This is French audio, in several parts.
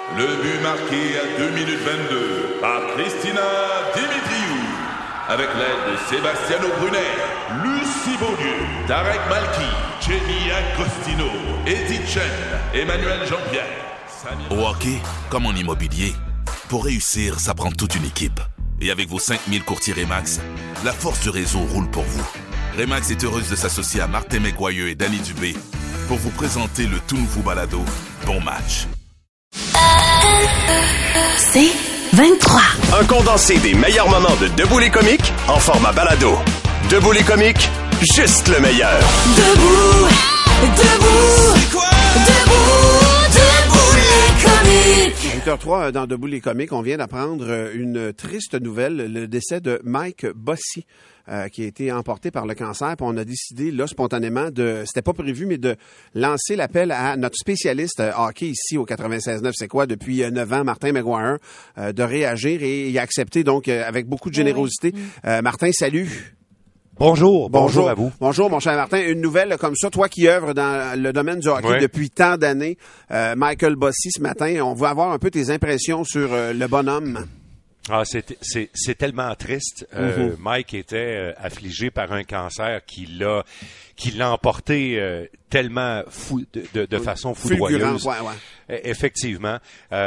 Le but marqué à 2 minutes 22 par Christina Dimitriou. Avec l'aide de Sebastiano Brunet, Lucie Beaulieu, Tarek Malki, Jenny Agostino, Eddie Chen, Emmanuel Jean-Pierre. Au hockey, comme en immobilier, pour réussir, ça prend toute une équipe. Et avec vos 5000 courtiers Remax, la force du réseau roule pour vous. Remax est heureuse de s'associer à Martin McGuire et Danny Dubé pour vous présenter le tout nouveau balado Bon Match. C'est 23. Un condensé des meilleurs moments de Debout les comiques en format balado. Debout les comiques, juste le meilleur. Debout, debout, c'est quoi? Debout les comiques. 8h03 dans Debout les comiques, on vient d'apprendre une triste nouvelle, le décès de Mike Bossy. Qui a été emporté par le cancer. Puis on a décidé, là, spontanément, c'était pas prévu, mais de lancer l'appel à notre spécialiste hockey ici au 96.9, c'est quoi, depuis 9 ans, Martin McGuire, de réagir et il a accepté, donc, avec beaucoup de générosité. Martin, salut. Bonjour à vous. Bonjour, mon cher Martin. Une nouvelle comme ça, toi qui œuvres dans le domaine du hockey depuis tant d'années, Michael Bossy, ce matin, on va avoir un peu tes impressions sur le bonhomme. Ah, c'est tellement triste. Mike était affligé par un cancer qui l'a emporté tellement de façon foudroyeuse. Effectivement,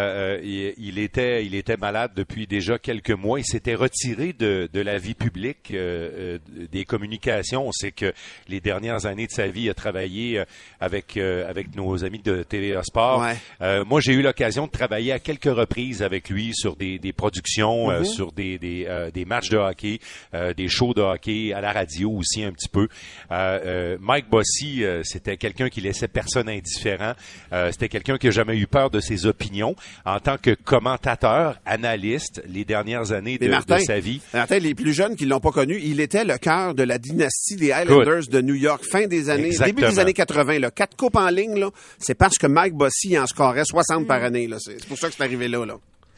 il était malade depuis déjà quelques mois. Il s'était retiré de la vie publique, des communications. On sait que les dernières années de sa vie, il a travaillé avec nos amis de TVA Sport. Moi, j'ai eu l'occasion de travailler à quelques reprises avec lui sur des productions, sur des matchs de hockey, des shows de hockey, à la radio aussi un petit peu. Mike Bossy, c'était quelqu'un qui laissait personne indifférent. C'était quelqu'un qui n'a jamais eu peur de ses opinions. En tant que commentateur, analyste, les dernières années de sa vie. Martin, les plus jeunes qui l'ont pas connu, il était le cœur de la dynastie des Islanders de New York, fin des années, début des années 80. Là. 4 coupes en ligne, là, c'est parce que Mike Bossy en scorait 60 par année. Là. C'est pour ça que c'est arrivé là.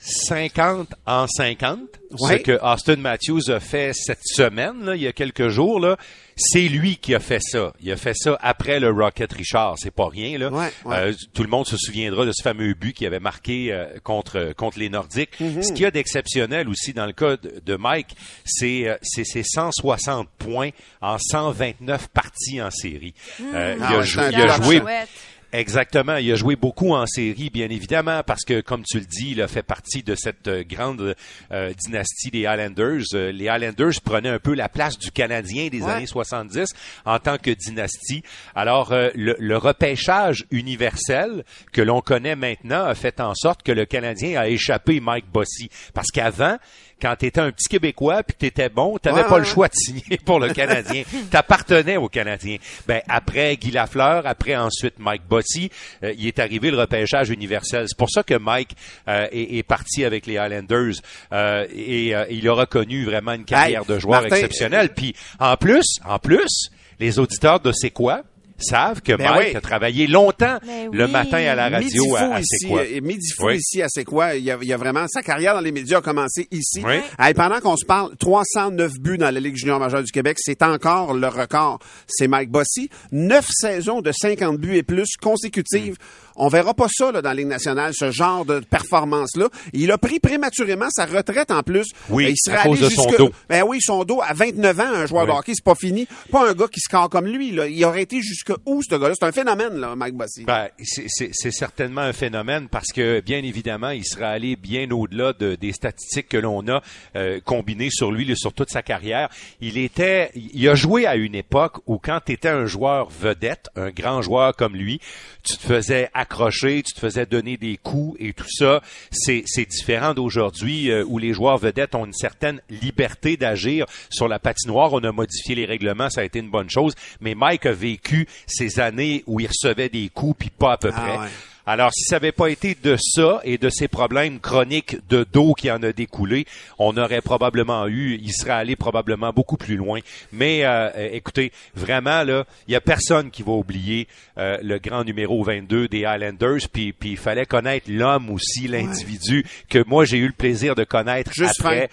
50 en 50, ce que Austin Matthews a fait cette semaine, là, il y a quelques jours, là, c'est lui qui a fait ça. Il a fait ça après le Rocket Richard, c'est pas rien, là. Tout le monde se souviendra de ce fameux but qu'il avait marqué contre les Nordiques. Ce qu'il y a d'exceptionnel aussi dans le cas de Mike, c'est ses 160 points en 129 parties en série. Il a joué... Exactement. Il a joué beaucoup en série, bien évidemment, parce que, comme tu le dis, il a fait partie de cette grande dynastie des Islanders. Les Islanders prenaient un peu la place du Canadien des années 70 en tant que dynastie. Alors, le repêchage universel que l'on connaît maintenant a fait en sorte que le Canadien a échappé Mike Bossy. Parce qu'avant, quand t'étais un petit Québécois puis que t'étais bon, t'avais pas le choix de signer pour le Canadien. T'appartenais au Canadien. Ben, après Guy Lafleur, après ensuite Mike Bossy, il est arrivé le repêchage universel. C'est pour ça que Mike est parti avec les Islanders et il aura connu vraiment une carrière de joueur exceptionnelle. Puis en plus, les auditeurs de C'est quoi savent que Mike a travaillé longtemps le matin à la radio à C'est quoi. Midi fou ici à C'est quoi. Il y a vraiment sa carrière dans les médias a commencé ici. Hey, pendant qu'on se parle, 309 buts dans la Ligue junior majeure du Québec, c'est encore le record. C'est Mike Bossy. 9 saisons de 50 buts et plus consécutives. On verra pas ça là, dans la Ligue nationale, ce genre de performance-là. Il a pris prématurément sa retraite en plus. Oui, il serait à cause de son dos. Ben oui, son dos. À 29 ans, un joueur de hockey, c'est pas fini. Pas un gars qui score comme lui. Là. Il aurait été jusqu'à où, ce gars-là? C'est un phénomène, là, Mike Bossy. Ben, c'est certainement un phénomène parce que, bien évidemment, il serait allé bien au-delà des statistiques que l'on a combinées sur lui, sur toute sa carrière. Il a joué à une époque où quand tu étais un joueur vedette, un grand joueur comme lui, tu te faisais accrocher, tu te faisais donner des coups et tout ça. C'est différent d'aujourd'hui où les joueurs vedettes ont une certaine liberté d'agir sur la patinoire. On a modifié les règlements, ça a été une bonne chose. Mais Mike a vécu ces années où il recevait des coups puis pas à peu près. Alors, si ça n'avait pas été de ça et de ces problèmes chroniques de dos qui en a découlé, on aurait probablement il serait allé probablement beaucoup plus loin. Mais écoutez, vraiment, là, il y a personne qui va oublier le grand numéro 22 des Islanders, puis il fallait connaître l'homme aussi, l'individu, que moi j'ai eu le plaisir de connaître après,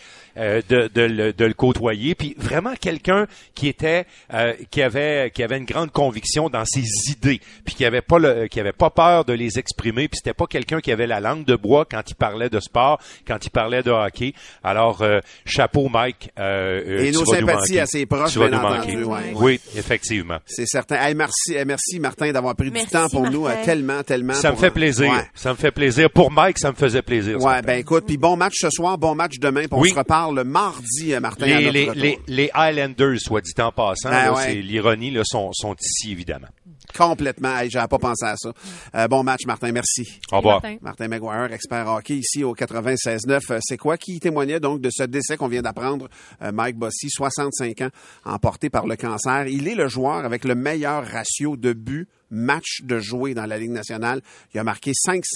de le côtoyer. Puis vraiment quelqu'un qui avait une grande conviction dans ses idées, puis qui avait pas peur de les s'exprimer, puis c'était pas quelqu'un qui avait la langue de bois quand il parlait de sport, quand il parlait de hockey. Alors, chapeau, Mike. Et nos sympathies à ses proches, bien entendu. Ouais. Oui, effectivement. C'est certain. Hey, merci, Martin, d'avoir pris du temps pour Martin. nous. Tellement. Ça me fait plaisir. Ouais. Ça me fait plaisir. Pour Mike, ça me faisait plaisir. Ouais, ben écoute, puis bon match ce soir, bon match demain, puis on se reparle mardi, Martin. Les Highlanders, soit dit en passant, ben là, c'est l'ironie, là, sont ici, évidemment. Complètement. Hey, j'avais pas pensé à ça. Bon match, Martin. Merci. Au revoir. Martin Maguire, expert hockey ici au 96.9. C'est quoi qui témoignait donc de ce décès qu'on vient d'apprendre? Mike Bossy, 65 ans, emporté par le cancer. Il est le joueur avec le meilleur ratio de buts match de jouer dans la Ligue nationale. Il a marqué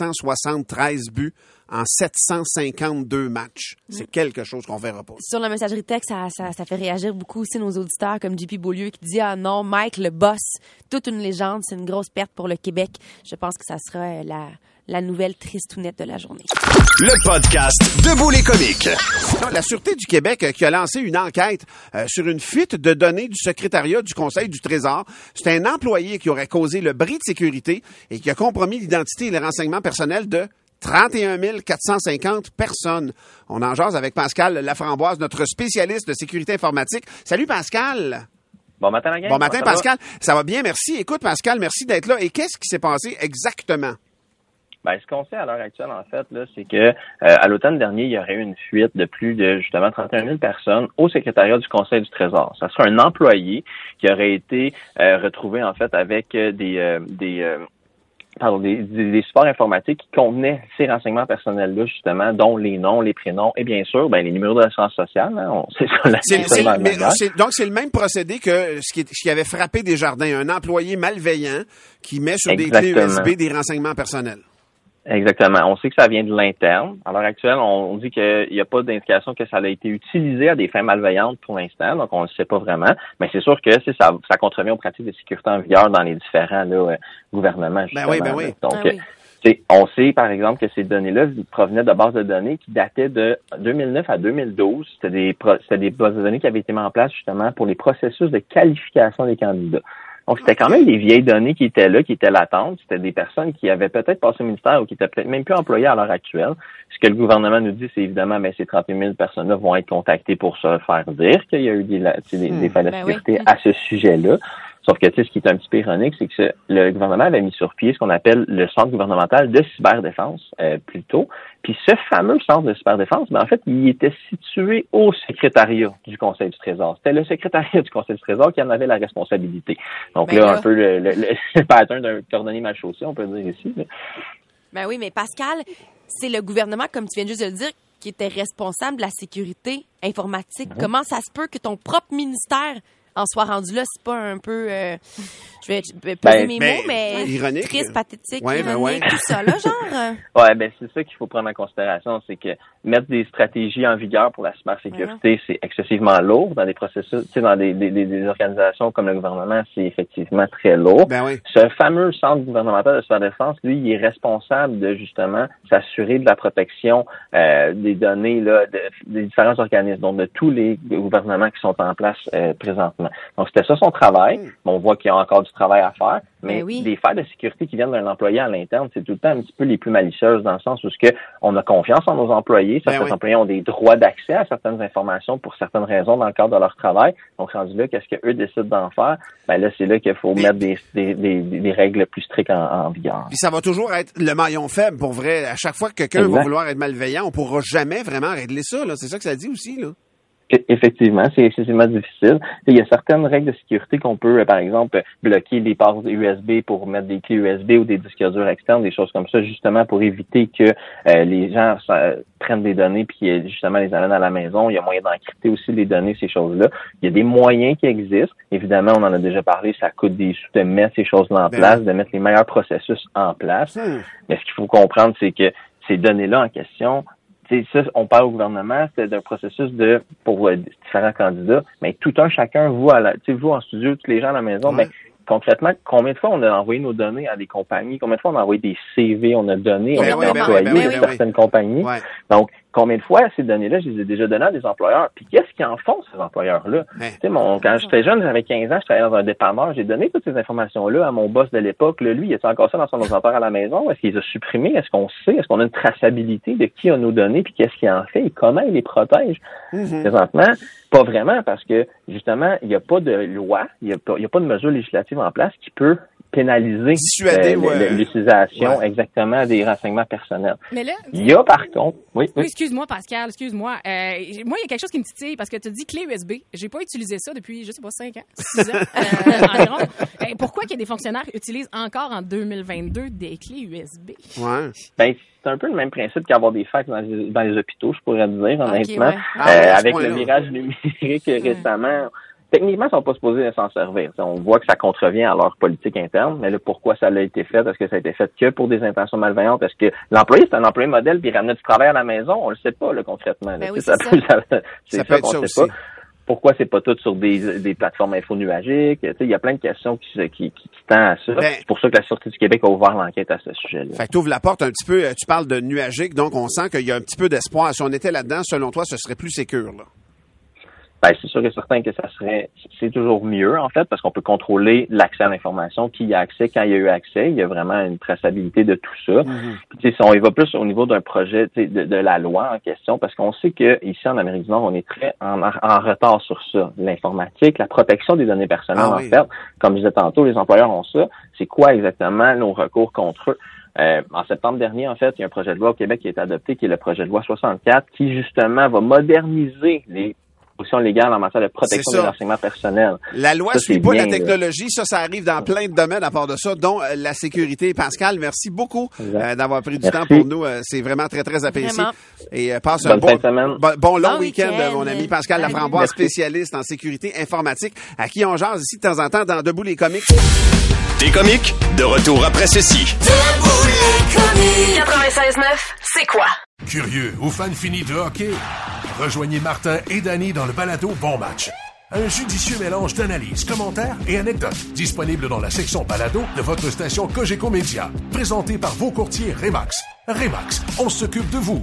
573 buts en 752 matchs. C'est quelque chose qu'on verra pas. Sur la messagerie texte, ça fait réagir beaucoup aussi nos auditeurs, comme JP Beaulieu qui dit « Ah non, Mike, le boss, toute une légende, c'est une grosse perte pour le Québec. » Je pense que ça sera la nouvelle tristounette de la journée. Le podcast Debout les comiques. La Sûreté du Québec qui a lancé une enquête sur une fuite de données du secrétariat du Conseil du Trésor. C'est un employé qui aurait causé le bris de sécurité et qui a compromis l'identité et les renseignements personnels de 31 450 personnes. On en jase avec Pascal Laframboise, notre spécialiste de sécurité informatique. Salut Pascal! Bon matin, la gang. Bon matin, ça Pascal. Ça va bien, merci. Écoute, Pascal, merci d'être là. Et qu'est-ce qui s'est passé exactement? Ben, ce qu'on sait à l'heure actuelle, en fait, là, c'est que à l'automne dernier, il y aurait eu une fuite de plus de, justement, 31 000 personnes au secrétariat du Conseil du Trésor. Ça serait un employé qui aurait été retrouvé, en fait, avec des supports informatiques qui contenaient ces renseignements personnels-là, justement, dont les noms, les prénoms et bien sûr, ben les numéros de l'assurance sociale. Hein, donc, c'est le même procédé que ce qui avait frappé Desjardins, un employé malveillant qui met sur des clés USB des renseignements personnels. Exactement. On sait que ça vient de l'interne. À l'heure actuelle, on dit qu'il n'y a pas d'indication que ça a été utilisé à des fins malveillantes pour l'instant, donc on ne le sait pas vraiment. Mais c'est sûr que ça contrevient aux pratiques de sécurité en vigueur dans les différents gouvernements. Justement, Ben oui. Donc, on sait, par exemple, que ces données-là provenaient de bases de données qui dataient de 2009 à 2012. C'était des bases de données qui avaient été mises en place justement pour les processus de qualification des candidats. Donc, c'était quand même des vieilles données qui étaient là, qui étaient latentes. C'était des personnes qui avaient peut-être passé au ministère ou qui étaient peut-être même plus employées à l'heure actuelle. Ce que le gouvernement nous dit, c'est évidemment, ces 38 000 personnes-là vont être contactées pour se faire dire qu'il y a eu des faits de sécurité à ce sujet-là. Sauf que, ce qui est un petit peu ironique, c'est que le gouvernement avait mis sur pied ce qu'on appelle le Centre gouvernemental de cyberdéfense, plus tôt. Puis ce fameux Centre de cyberdéfense, en fait, il était situé au secrétariat du Conseil du Trésor. C'était le secrétariat du Conseil du Trésor qui en avait la responsabilité. Donc un peu le pattern d'un cordonnier mal chaussé, on peut dire ici. Là. Ben oui, mais Pascal, c'est le gouvernement, comme tu viens juste de le dire, qui était responsable de la sécurité informatique. Comment ça se peut que ton propre ministère en soit rendu là? C'est pas un peu, je vais poser mes mots, mais ironique, triste, pathétique, ironique, tout ça, là, genre? Ouais, c'est ça qu'il faut prendre en considération, c'est que mettre des stratégies en vigueur pour la cybersécurité, c'est excessivement lourd dans des processus, dans des organisations comme le gouvernement, c'est effectivement très lourd. Ce fameux centre gouvernemental de cyberdéfense, lui, il est responsable de justement s'assurer de la protection des données là, des différents organismes, donc de tous les gouvernements qui sont en place présentement. Donc, c'était ça son travail. On voit qu'il y a encore du travail à faire, mais des failles de sécurité qui viennent d'un employé à l'interne, c'est tout le temps un petit peu les plus malicieuses dans le sens où on a confiance en nos employés. Certains employés ont des droits d'accès à certaines informations pour certaines raisons dans le cadre de leur travail. Donc, rendu là, qu'est-ce qu'eux décident d'en faire? Ben là, c'est là qu'il faut mettre des règles plus strictes en vigueur. Puis ça va toujours être le maillon faible, pour vrai. À chaque fois que quelqu'un va vouloir être malveillant, on pourra jamais vraiment régler ça, là. C'est ça que ça dit aussi, là. Effectivement, c'est excessivement difficile. Il y a certaines règles de sécurité qu'on peut, par exemple, bloquer des ports USB pour mettre des clés USB ou des disques durs externes, des choses comme ça, justement pour éviter que les gens prennent des données puis justement les amènent à la maison. Il y a moyen d'encrypter aussi les données, ces choses-là. Il y a des moyens qui existent. Évidemment, on en a déjà parlé, ça coûte des sous de mettre ces choses-là en place, de mettre les meilleurs processus en place. Mais ce qu'il faut comprendre, c'est que ces données-là en question, c'est ça, on parle au gouvernement, c'est d'un processus pour différents candidats, mais tout un chacun, vous en studio, tous les gens à la maison, concrètement, combien de fois on a envoyé nos données à des compagnies, combien de fois on a envoyé des CV, on a donné, on a employé à certaines compagnies. Donc, Combien de fois ces données-là, je les ai déjà données à des employeurs? Puis qu'est-ce qu'ils en font, ces employeurs-là? Tu sais, quand j'étais jeune, j'avais 15 ans, je travaillais dans un dépanneur, j'ai donné toutes ces informations-là à mon boss de l'époque. Là, lui, il a encore ça dans son ordinateur à la maison? Est-ce qu'il les a supprimés? Est-ce qu'on sait? Est-ce qu'on a une traçabilité de qui a nos données, puis qu'est-ce qu'il en fait et comment il les protège? Présentement, pas vraiment, parce que, justement, il n'y a pas de loi, il n'y a pas de mesure législative en place qui peut pénaliser l'utilisation exactement des renseignements personnels. Mais là, il y a par contre... Oui. Excuse-moi, Pascal, excuse-moi. Moi, il y a quelque chose qui me titille parce que tu dis clé USB. J'ai pas utilisé ça depuis, je sais pas, 5 ans, 6 ans environ. Pourquoi qu'il y a des fonctionnaires qui utilisent encore en 2022 des clés USB? Ouais. Ben, c'est un peu le même principe qu'avoir des fax dans les hôpitaux, je pourrais dire, honnêtement. Okay, avec le virage numérique récemment... Techniquement, ils sont pas supposés s'en servir. On voit que ça contrevient à leur politique interne, mais là, pourquoi ça a été fait? Est-ce que ça a été fait que pour des intentions malveillantes? Est-ce que l'employé, c'est un employé modèle, puis il ramenait du travail à la maison? On le sait pas, là, concrètement. Ben oui, ça peut être ça aussi. Pas. Pourquoi c'est pas tout sur des plateformes infonuagiques? Il y a plein de questions qui tendent à ça. C'est pour ça que la Sûreté du Québec a ouvert l'enquête à ce sujet-là. Fait que tu ouvres la porte un petit peu, tu parles de nuagique, donc on sent qu'il y a un petit peu d'espoir. Si on était là-dedans, selon toi, ce serait plus sécure, là? Ben, c'est sûr et certain que c'est toujours mieux, en fait, parce qu'on peut contrôler l'accès à l'information, qui y a accès, quand il y a eu accès. Il y a vraiment une traçabilité de tout ça. Puis, tu sais, si on y va plus au niveau d'un projet, de la loi en question, parce qu'on sait que ici, en Amérique du Nord, on est très en retard sur ça. L'informatique, la protection des données personnelles, en fait. Comme je disais tantôt, les employeurs ont ça. C'est quoi exactement nos recours contre eux? En septembre dernier, en fait, il y a un projet de loi au Québec qui a été adopté, qui est le projet de loi 64, qui, justement, va moderniser les légale en matière de protection des renseignements personnels. La loi suit pas la technologie. Ça arrive dans plein de domaines à part de ça, dont la sécurité. Pascal, merci beaucoup d'avoir pris du temps pour nous. C'est vraiment très, très apprécié. Vraiment. Et passe un bon long week-end, mon ami Pascal Laframboise, spécialiste en sécurité informatique, à qui on jase ici de temps en temps dans Debout les comiques. Des comiques, de retour après ceci. Debout les comiques. 96.9, c'est quoi? Curieux ou fan fini de hockey? Rejoignez Martin et Danny dans le balado Bon Match. Un judicieux mélange d'analyses, commentaires et anecdotes. Disponible dans la section balado de votre station Cogeco Média. Présenté par vos courtiers Remax. Remax, on s'occupe de vous.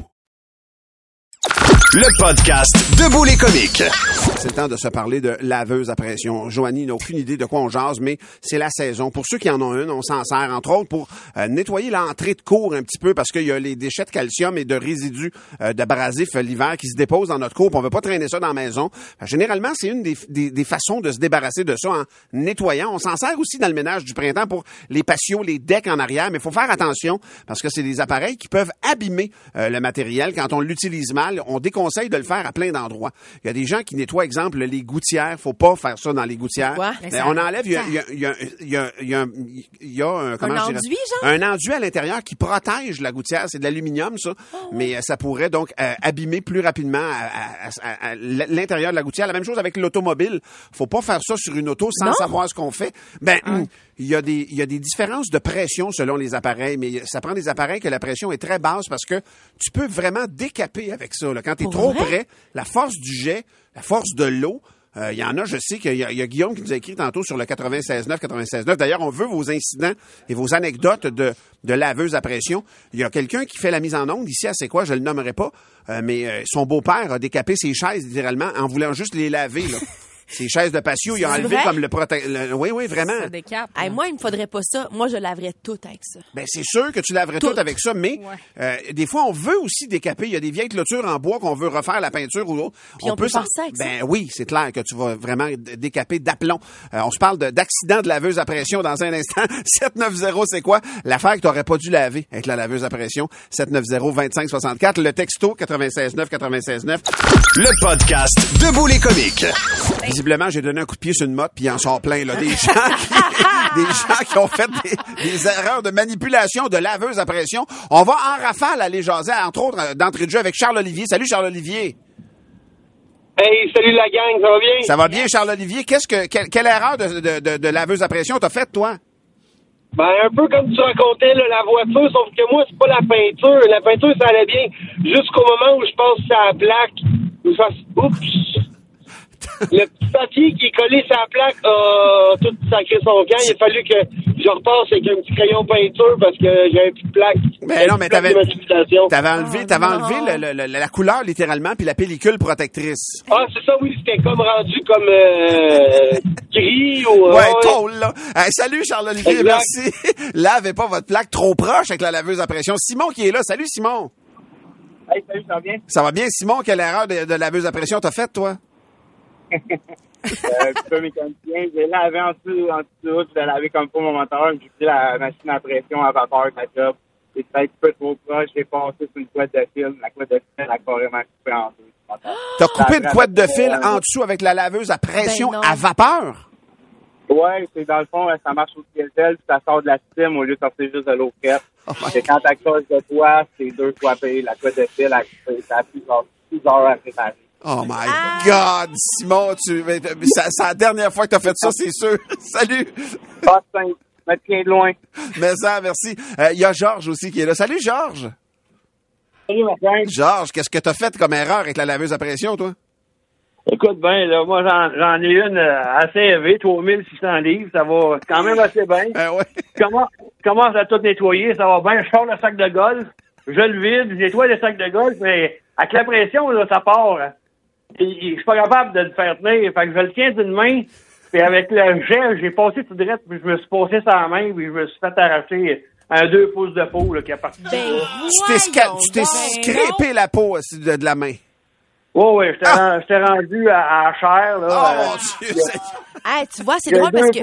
Le podcast Debout les comiques. C'est le temps de se parler de laveuse à pression. Joanie n'a aucune idée de quoi on jase, mais c'est la saison. Pour ceux qui en ont une, on s'en sert, entre autres, pour nettoyer l'entrée de cour un petit peu, parce qu'il y a les déchets de calcium et de résidus d'abrasifs l'hiver qui se déposent dans notre cour, puis on veut pas traîner ça dans la maison. Généralement, c'est une des façons de se débarrasser de ça en nettoyant. On s'en sert aussi dans le ménage du printemps pour les patios, les decks en arrière, mais il faut faire attention, parce que c'est des appareils qui peuvent abîmer le matériel. Quand on l'utilise mal, on déconseille de le faire à plein d'endroits. Il y a des gens qui nettoient, exemple, les gouttières. Faut pas faire ça dans les gouttières. On enlève, il y a un enduit à l'intérieur qui protège la gouttière. C'est de l'aluminium, ça. Mais ça pourrait donc abîmer plus rapidement à l'intérieur de la gouttière. La même chose avec l'automobile. Faut pas faire ça sur une auto sans savoir ce qu'on fait. Il y a des différences de pression selon les appareils, mais ça prend des appareils que la pression est très basse parce que tu peux vraiment décaper avec ça. Là. Quand tu es trop près, la force du jet, la force de l'eau, il y en a, je sais qu'il y a Guillaume qui nous a écrit tantôt sur le 96.9. D'ailleurs, on veut vos incidents et vos anecdotes de laveuse à pression. Il y a quelqu'un qui fait la mise en onde ici à C'est quoi, je le nommerai pas, mais son beau-père a décapé ses chaises littéralement en voulant juste les laver, là. Ces chaises de patio, ils ont enlevé comme le oui, vraiment. Ça décape. Moi, il me faudrait pas ça. Moi, je laverais tout avec ça. Ben, c'est sûr que tu laverais tout avec ça, mais des fois, on veut aussi décaper. Il y a des vieilles clôtures en bois qu'on veut refaire la peinture ou autre. Puis on peut faire ça avec ça. Ben oui, c'est clair que tu vas vraiment décaper d'aplomb. On se parle d'accident de laveuse à pression dans un instant. 790, c'est quoi? L'affaire que tu n'aurais pas dû laver avec la laveuse à pression. 790-2564. Le texto 96.9. Le podcast Debout les comiques. Visiblement, j'ai donné un coup de pied sur une motte, puis il en sort plein, là. Des gens qui ont fait des erreurs de manipulation de laveuse à pression. On va en rafale aller jaser, entre autres, d'entrée de jeu avec Charles-Olivier. Salut, Charles-Olivier. Hey, salut la gang, ça va bien? Ça va bien, Charles-Olivier. Quelle erreur de laveuse à pression t'as faite, toi? Ben, un peu comme tu racontais, là, la voiture, sauf que moi, c'est pas la peinture. La peinture, ça allait bien jusqu'au moment où je passe sur la plaque. Où je fasse, oups! Le petit papier qui est collé sur la plaque a tout sacré son camp. Il a fallu que je je repasse avec un petit crayon peinture parce que j'avais plus de plaque. Mais non, mais t'avais enlevé la couleur littéralement puis la pellicule protectrice. Ah, c'est ça, oui, c'était comme rendu comme gris ou... Ouais, tôle, là. Salut Charles-Olivier, merci. Lavez pas votre plaque trop proche avec la laveuse à pression. Simon qui est là. Salut Simon. Hey, salut, ça va bien? Ça va bien, Simon? Quelle erreur de laveuse à pression t'as faite, toi? Peu mécanicien, j'ai lavé en dessous, je l'ai lavé comme pour mon moteur, j'ai pris la machine à pression à vapeur de la job. C'est peut-être un peu trop proche, j'ai passé sur une couette de fil. La couette de fil a carrément coupé en deux. T'as coupé une couette de fil en dessous avec la laveuse à pression à vapeur? Ouais, c'est dans le fond, ça marche au diesel, puis ça sort de la steam au lieu de sortir juste de l'eau fraîche. Et quand t'as cause de toi, c'est 2 fois payé. La couette de fil, ça a pris genre 6 heures à réparer. Oh my God, Simon, c'est la dernière fois que t'as fait ça, c'est sûr. Salut! Pas simple, mais tiens de loin. Mais ça, merci. Il y a Georges aussi qui est là. Salut, Georges! Salut, Martin. Georges, qu'est-ce que t'as fait comme erreur avec la laveuse à pression, toi? Écoute, ben, là, moi, j'en ai une assez élevée, 3600 livres, ça va quand même assez bien. Ouais. Commence à tout nettoyer, ça va bien. Je sors le sac de golf, je le vide, je nettoie le sac de golf, mais avec la pression, là, ça part. Et je suis pas capable de le faire tenir. Fait que je le tiens d'une main, puis avec le gel, j'ai passé tout droit, puis je me suis passé sur la main, puis je me suis fait arracher un 2 pouces de peau là, qui est parti. Tu t'es scrapé la peau de la main. Oui, j'étais rendu à chair. Là, oh mon Dieu! Tu vois, c'est drôle parce que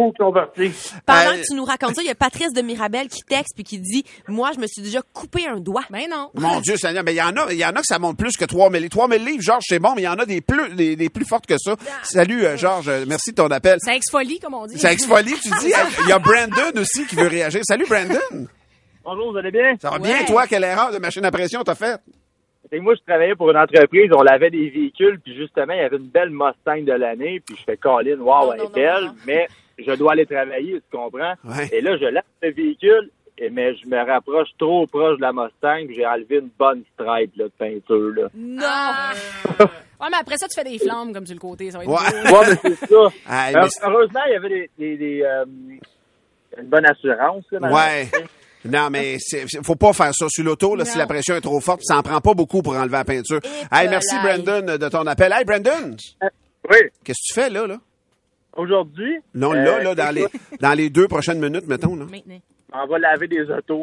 pendant que tu nous racontes ça, il y a Patrice de Mirabel qui texte puis qui dit « Moi, je me suis déjà coupé un doigt. » Ben non. Mon Dieu Seigneur, mais il y en a que ça monte plus que 3000 livres. 3000 livres, Georges, c'est bon, mais il y en a des plus fortes que ça. Salut, Georges, merci de ton appel. Ça exfolie, comme on dit. Ça exfolie, tu dis. Il y a Brandon aussi qui veut réagir. Salut, Brandon. Bonjour, vous allez bien? Ça va bien, toi? Quelle erreur de machine à pression t'as faite? Et moi, je travaillais pour une entreprise, on lavait des véhicules, puis justement, il y avait une belle Mustang de l'année, puis je fais Colin, wow, elle est belle, mais je dois aller travailler, tu comprends? Ouais. Et là, je lave le véhicule, mais je me rapproche trop proche de la Mustang, puis j'ai enlevé une bonne stripe là, de peinture. Là. Non! Ouais, mais après ça, tu fais des flammes comme sur le côté, ça va être ouais, mais c'est ça. Mais heureusement, il y avait une bonne assurance. Là, ouais. Non, mais faut pas faire ça sur l'auto, là, si la pression est trop forte, ça en prend pas beaucoup pour enlever la peinture. Hey, merci, Brandon, de ton appel. Hey, Brandon! Oui. Qu'est-ce que tu fais, là? Aujourd'hui? Non, là, dans les 2 prochaines minutes, mettons, là. Maintenant. On va laver des autos.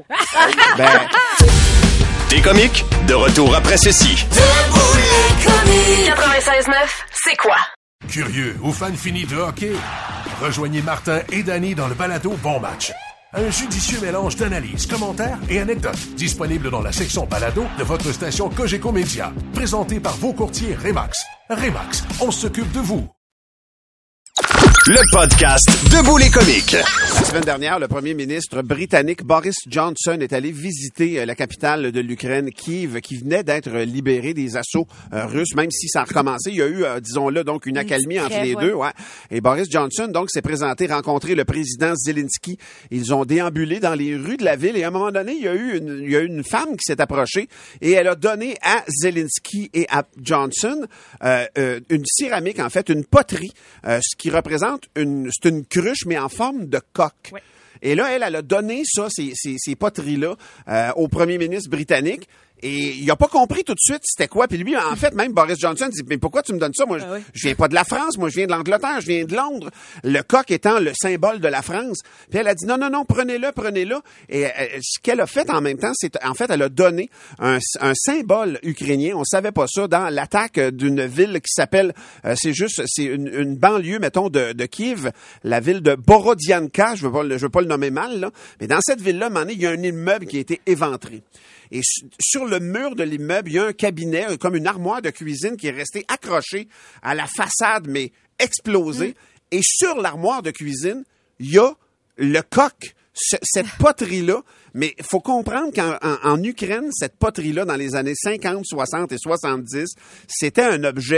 Des comiques, de retour après ceci. Debout les comiques. 96.9, c'est quoi? Curieux ou fan fini de hockey? Rejoignez Martin et Danny dans le balado Bon Match. Un judicieux mélange d'analyses, commentaires et anecdotes. Disponible dans la section balado de votre station Cogeco Média. Présenté par vos courtiers Remax. Remax, on s'occupe de vous. Le podcast Debout les comiques. La semaine dernière, le premier ministre britannique Boris Johnson est allé visiter la capitale de l'Ukraine, Kiev, qui venait d'être libérée des assauts russes, même si ça a recommencé. Il y a eu, disons-le, donc une accalmie entre les deux. Ouais. Et Boris Johnson, donc, s'est présenté rencontrer le président Zelensky. Ils ont déambulé dans les rues de la ville et à un moment donné, il y a eu une femme qui s'est approchée et elle a donné à Zelensky et à Johnson une céramique, en fait, une poterie, ce qui représente c'est une cruche, mais en forme de coque. Ouais. Et là, elle a donné ça, ces poteries-là, au premier ministre britannique. Et il a pas compris tout de suite c'était quoi. Puis lui, en fait, même Boris Johnson dit « Mais pourquoi tu me donnes ça? Moi, je viens pas de la France. Moi, je viens de l'Angleterre. Je viens de Londres. » Le coq étant le symbole de la France. Puis elle a dit « Non, prenez-le. » Et ce qu'elle a fait en même temps, c'est en fait, elle a donné un symbole ukrainien. On savait pas ça dans l'attaque d'une ville qui s'appelle, c'est une banlieue, mettons, de Kiev, la ville de Borodianka. Je veux pas le nommer mal, là. Mais dans cette ville-là, à un moment donné, il y a un immeuble qui a été éventré. Et sur le mur de l'immeuble, il y a un cabinet, comme une armoire de cuisine qui est resté accroché à la façade, mais explosé. Et sur l'armoire de cuisine, il y a le coq, cette poterie-là. Mais il faut comprendre qu'en Ukraine, cette poterie-là, dans les années 50, 60 et 70, c'était un objet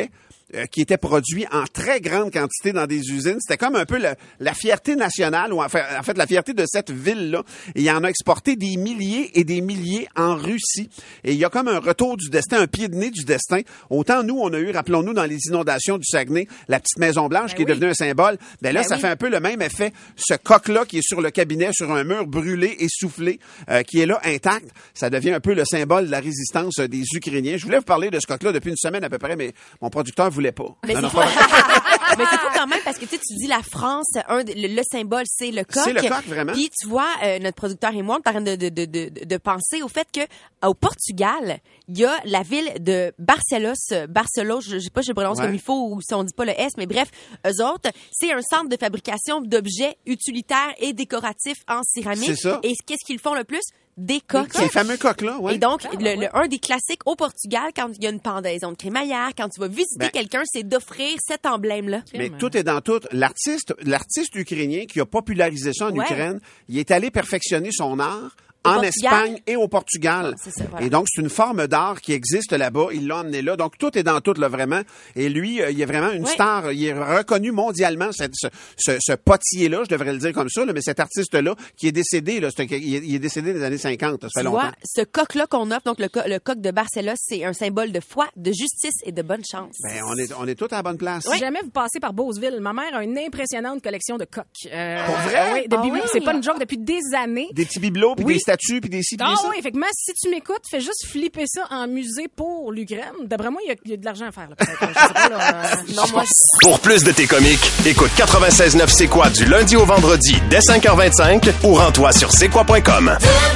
qui était produit en très grande quantité dans des usines. C'était comme un peu la fierté nationale, ou en fait la fierté de cette ville-là. Et il en a exporté des milliers et des milliers en Russie. Et il y a comme un retour du destin, un pied de nez du destin. Autant nous, on a eu, rappelons-nous, dans les inondations du Saguenay, la petite Maison-Blanche qui est devenue un symbole. Ben là, ça fait un peu le même effet. Ce coq-là qui est sur le cabinet, sur un mur brûlé, essoufflé, qui est là intact, ça devient un peu le symbole de la résistance des Ukrainiens. Je voulais vous parler de ce coq-là depuis une semaine à peu près, mais mon producteur voulait pas. Mais c'est fou. Mais c'est fou quand même parce que tu dis la France, le symbole, c'est le coq. C'est le coq, vraiment. Puis tu vois, notre producteur et moi, on est en train de penser au fait que au Portugal, il y a la ville de Barcelos, je sais pas si je prononce comme il faut ou si on dit pas le S, mais bref, eux autres, c'est un centre de fabrication d'objets utilitaires et décoratifs en céramique. C'est ça. Et qu'est-ce qu'ils font le plus? Des coques. Ces fameux coques-là, oui. Et donc, un des classiques au Portugal, quand il y a une pendaison de crémaillère, quand tu vas visiter quelqu'un, c'est d'offrir cet emblème-là. Mais tout est dans tout. L'artiste ukrainien qui a popularisé ça en Ukraine, il est allé perfectionner son art en Espagne et au Portugal. C'est ça, voilà. Et donc, c'est une forme d'art qui existe là-bas. Il l'a emmené là. Donc, tout est dans tout, là, vraiment. Et lui, il est vraiment une star. Il est reconnu mondialement, ce potier-là, je devrais le dire comme ça, là, mais cet artiste-là, qui est décédé, là, il est décédé dans les années 50. Ça fait longtemps. Vois, ce coq-là qu'on offre, donc le coq de Barcelos, c'est un symbole de foi, de justice et de bonne chance. Ben, on est tous à la bonne place. Si jamais vous passez par Beauceville, ma mère a une impressionnante collection de coqs. Pour vrai? Oui, c'est pas une joke, depuis des années. Des petits bibelots, puis des statues, puis des ci, oui, effectivement, si tu m'écoutes, fais juste flipper ça en musée pour l'Ukraine. D'après moi, il y a de l'argent à faire. Là, peut-être. Je sais pas, là, non, moi, Pour plus de tes comiques, écoute 96.9 C'est quoi du lundi au vendredi dès 5h25 ou rends-toi sur c'est quoi.com.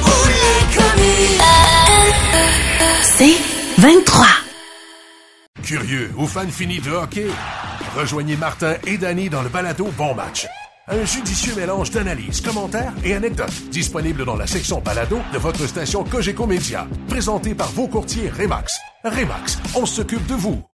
C'est 23. Curieux ou fan fini de hockey? Rejoignez Martin et Danny dans le balado Bon Match. Un judicieux mélange d'analyses, commentaires et anecdotes. Disponible dans la section balado de votre station Cogeco Média. Présenté par vos courtiers Remax. Remax, on s'occupe de vous.